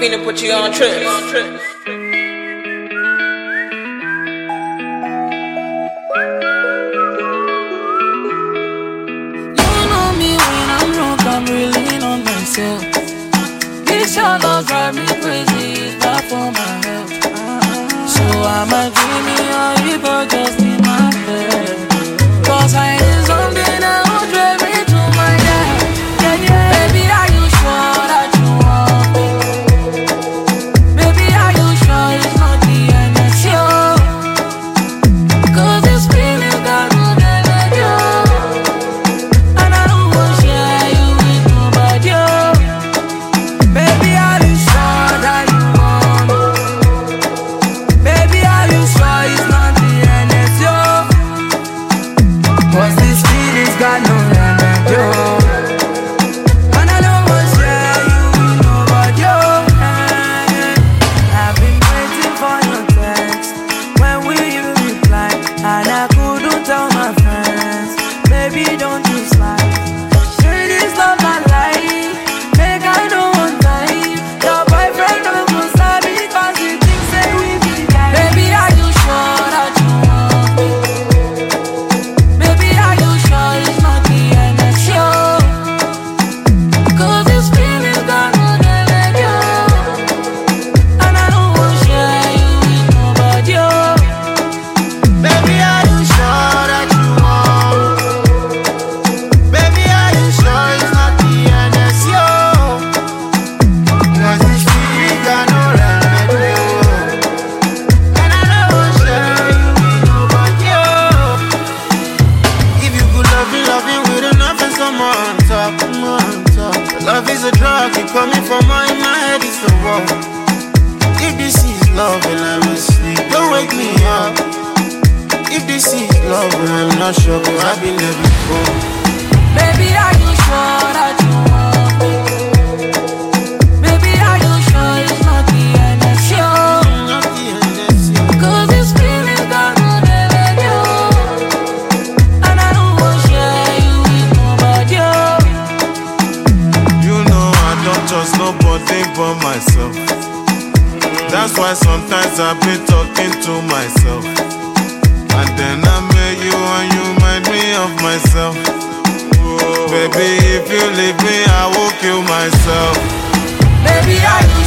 finna put you on trips. I'm really on myself. This your love drive me crazy, it's bad for my health. So I'ma dream me or you go just in my bed. Cause I need something that will drive me to my death. Yeah, yeah. Baby, are you sure that you want me? Baby, are you sure it's not the end of you? Cause this feeling got no let go. And I don't want to share you with nobody. Baby, are you sure that you want me? Baby, are you sure it's not the end of you? Cause this feeling's got no remedy. And I don't want to share you with nobody. I've been waiting for your text. When will you reply? And I couldn't tell my friends. Baby, don't you slide. Say this love my life. Make I know one time. Your boyfriend don't go sad because he thinks say we be guys. Baby, are you sure that you want me? Baby, are you sure it's not the end of you? Cause this feeling's got no let go. And I don't want to share you with nobody. Baby, are you sure that you want me? Baby, are you sure it's not the end of you? Cause this feeling got no remedy. And I don't want to share you with nobody. If you could love me with enough and some more on top, more on top. Love is a drug, it coming from my head, it's the wall. If this is love and I'm asleep, don't wake me up. If this is love and I'm not sure, cause I've been there before. Baby, are you sure that you want me? Baby, are you sure it's not the end of you? Not the end of you. Cause this feeling's got no let go. And I don't want to share you with nobody. You know I don't trust nobody but myself. That's why sometimes I've been talking to myself. And then I met you and you remind me of myself. Baby, if you leave me, I will kill myself. Baby, are you